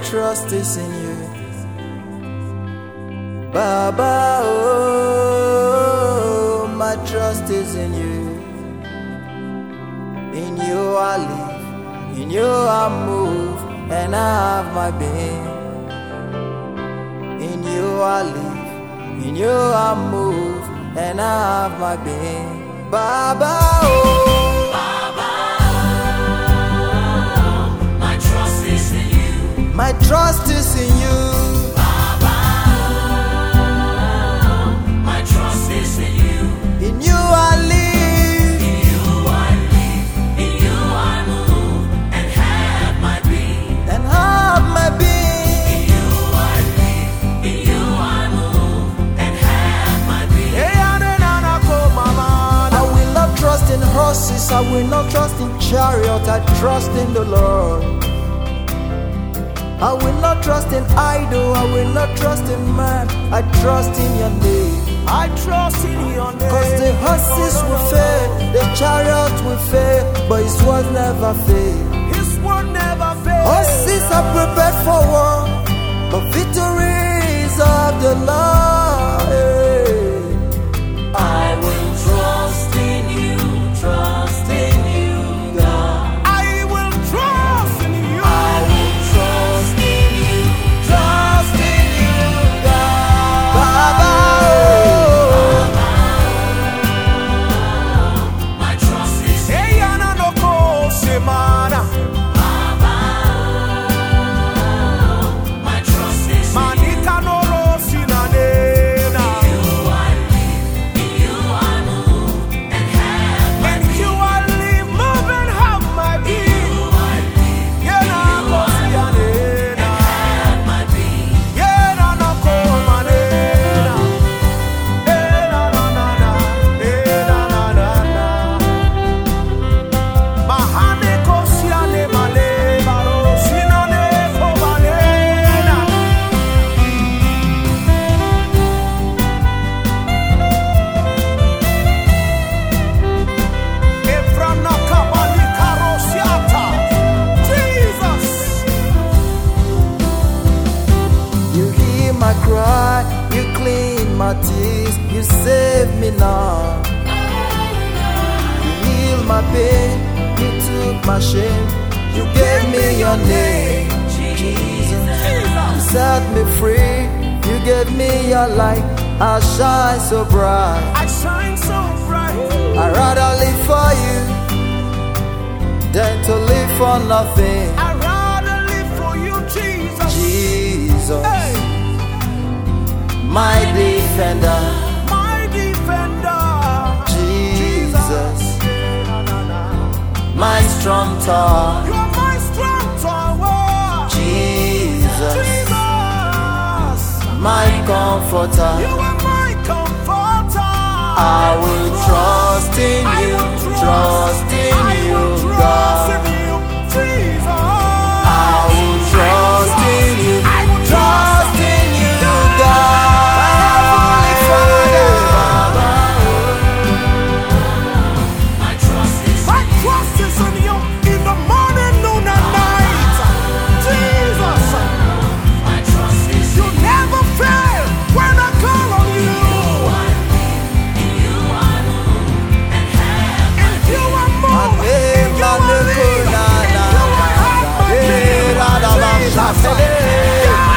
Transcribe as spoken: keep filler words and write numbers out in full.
trust is in you. Baba, oh, my trust is in you. In you I live, in you I move, and I have my being. In you I live, in you I move, and I have my being. Baba, oh, Baba, oh, my trust is in you. my trust is in you. Baba, oh, my trust is in you. In you I live, In you I live, in you I move, and have my being. and have my being. In you I live, in you I move, and have my being. I will not trust in horses, I will not trust in chariots, I trust in the Lord. I will not trust in idol, I will not trust in man, I trust in your name. I trust in your name. Cause the horses will fail, the chariots will fail, but his word never fail. His word never fails. Horses are prepared for war, but victory is of the Lord. I will trust in you, trust in you, God. I will trust in you. I will trust in you, trust in you, God. Baba, My trust is in Hey, Yana no ko semana. Baba. My trust is in Manika no ro sinanena. you. I live, in you I move, and have my And you are live, move and have my being. I live, Yana ko sianena. have my being. Yana no ko manena. Eh, na, na, na, na. Eh, na, na, na, na. Mahane ko siane male, baro sinane ko manena. Efrana kabali karosiata. Jesus. you hear my cry, you clean my tears, you save me now. You heal my pain, you took my shame, you gave me your name, Jesus. You set me free, you gave me your light, I shine so bright. I shine so bright. I'd rather live for you than to live for nothing, I'd rather live for you, Jesus. Jesus. Hey, My defender, my defender. Jesus. Na, na, na. My strong tower, You are my strong tower. Jesus. Jesus. My comforter, You are my comforter. I will trust in I you, will trust in I you, will trust God. in you, Jesus. I will trust in you, I will trust in you, God. My Heavenly Father, My trust is My trust is in you in the morning, noon, and night. Jesus, my trust is you never fail when I call on you. in you I move, and have In you I move, in you I live, in you I have my being. Jesus.